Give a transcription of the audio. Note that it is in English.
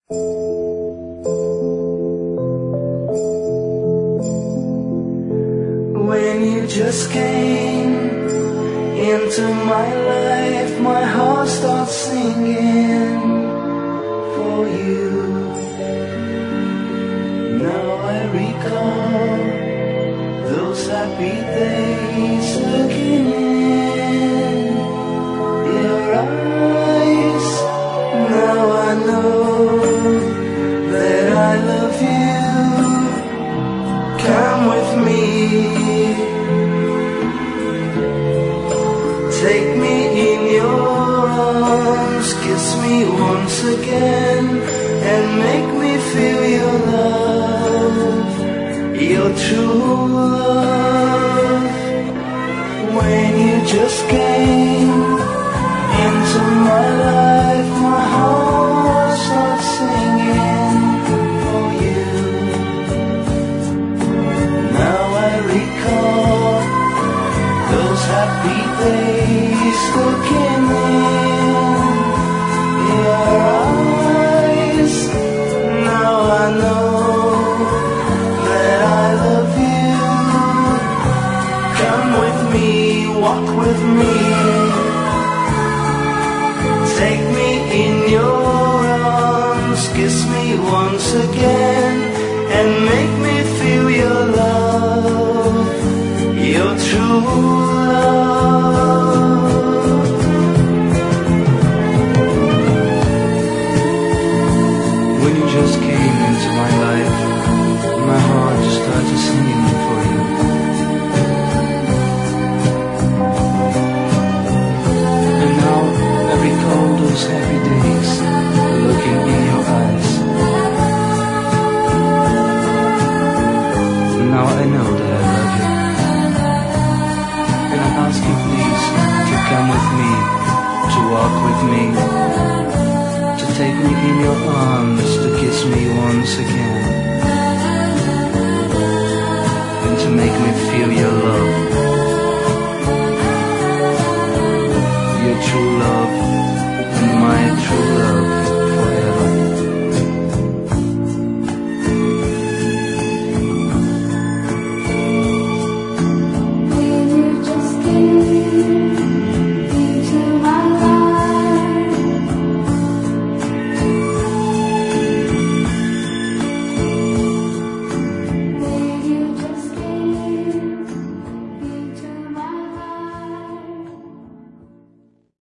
When you just came into my life, my heart starts singing for you. Now I recall those happy days, looking in your eyes. Now I know that I love you. Come with me, take me in your arms, kiss me once again, and make me feel your love, your true love. When you just came into my life, my heart starts singing for you. Now I recall those happy days, looking in your eyes. Now I know that I love you. Come with me, walk with me, take me in your arms, kiss me once again, and make me feel your love, your true love. When you just came into my life, my heart just started singing for you. And now I recall those happy days, looking in your eyes. Now I know that I love you, and I ask you please to come with me, to walk with me, to take me in your arms, to kiss me once again, and to make me feel your love,